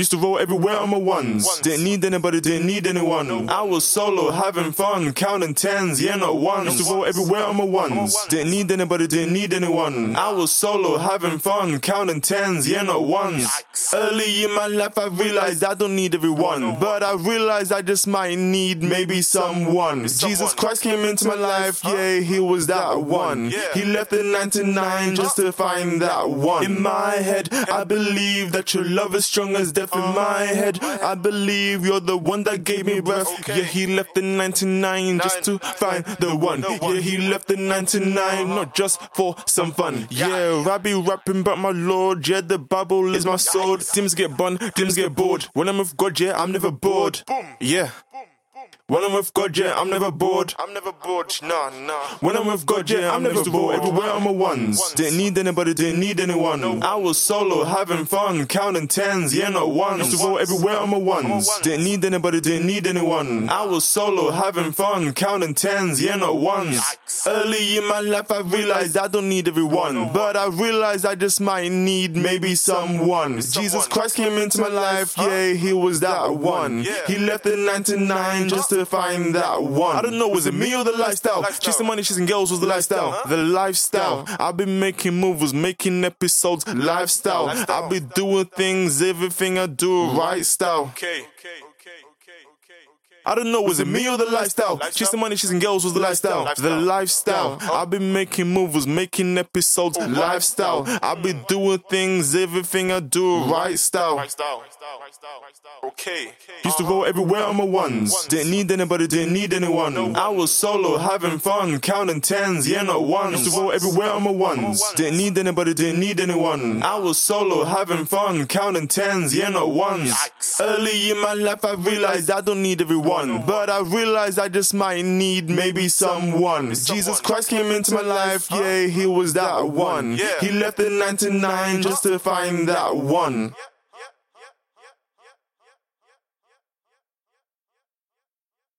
Used to roll everywhere on my ones. Didn't need anybody, didn't need anyone. I was solo, having fun, counting tens, yeah, not ones. Used to roll everywhere on my ones. Didn't need anybody, didn't need anyone. I was solo, having fun, counting tens, yeah, not ones. Early in my life I realized I don't need everyone, but I realized I just might need maybe someone. Jesus Christ came into my life, yeah, he was that one. He left the 99 just to find that one. In my head, I believe that your love is strong as death. In my head, I believe you're the one that gave me breath. Yeah, he left the 99 just to find the one. Yeah, he left the 99 not just for some fun. Yeah, I be rapping about my Lord. Yeah, the Bible is my sword. Teams get bun, teams get bored. When I'm with God, yeah, I'm never bored. Yeah. When I'm with God, yeah, I'm never bored. I'm never bored, nah. When I'm with God, yeah, I'm never bored. Everywhere on my ones. Didn't need anybody, didn't need anyone. I was solo, having fun, counting tens, yeah, not ones. Used to roll everywhere on my ones. Didn't need anybody, didn't need anyone. I was solo, having fun, counting tens, yeah, not ones. Early in my life, I realized I don't need everyone, but I realized I just might need maybe someone. Jesus Christ came into my life, yeah, he was that one. He left the 99 just to find that one. I don't know, was it me or the lifestyle? Chasing money, chasing girls was the lifestyle. The lifestyle. I've been making movies, making episodes. Lifestyle. I've been doing things, everything I do right style. I don't know, was it me or the lifestyle? Chasing money, chasing girls was the lifestyle. The lifestyle. I've been making movies, making episodes. Lifestyle. I've been doing things, everything I do right style. Used to roll everywhere on my ones. Didn't need anybody, didn't need anyone. I was solo, having fun, counting tens, yeah, not ones. Used to roll everywhere on my ones. Didn't need anybody, didn't need anyone. I was solo, having fun, counting tens, yeah, not ones. Early in my life I realized I don't need everyone, but I realized I just might need maybe someone. Jesus Christ came into my life, yeah, he was that one. He left the 99 just to find that one.